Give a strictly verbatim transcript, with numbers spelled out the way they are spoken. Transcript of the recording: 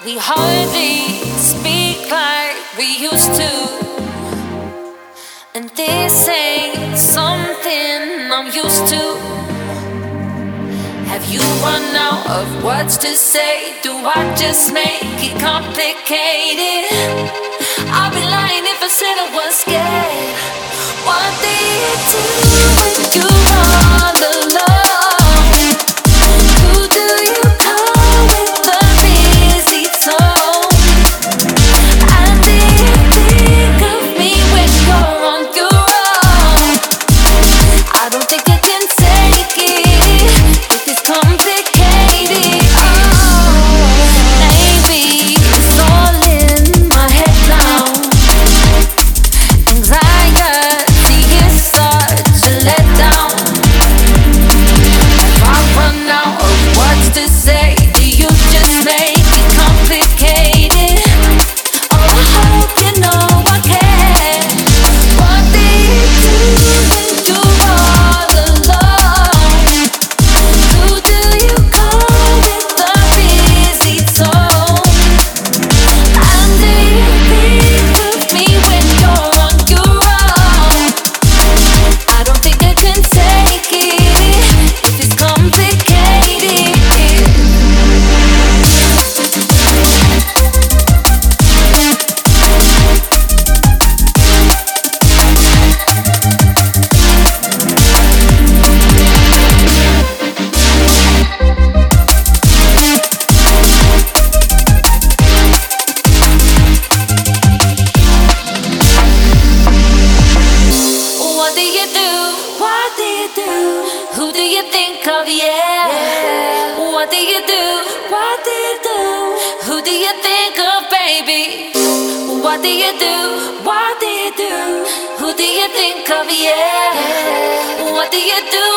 We hardly speak like we used to, and this ain't something I'm used to. Have you run out of words to say? Do I just make it complicated? I'd be lying if I said I was scared. What do you do when you all alone? Who do you call with a busy tone? And do you think of me when you're on your own? I don't think I can take it if it's complicated. Oh, maybe it's all in my head now. Anxiety is such a letdown. Have I run out of words to say? Do you just make it complicated? Oh, I hope you know I care. What do you do when you're all alone? Who do you call with a busy tone? And do you think of me when you're on your own? I don't think I can take it if it's complicated. What do you do? What do you do? Who do you think of? Yeah. What do you do? What do you do? Who do you think of, baby? What do you do? What do you do? Who do you think of? Yeah. What do you do?